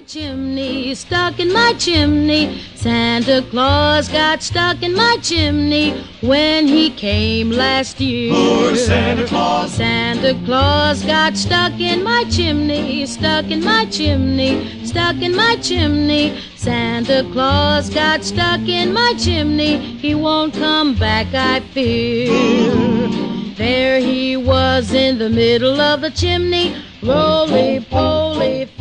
chimney, stuck in my chimney. Santa Claus got stuck in my chimney when he came last year. Poor Santa Claus. Santa Claus got stuck in my chimney, stuck in my chimney, stuck in my chimney. Santa Claus got stuck in my chimney. He won't come back, I fear. There he was in the middle of the chimney, roly-poly,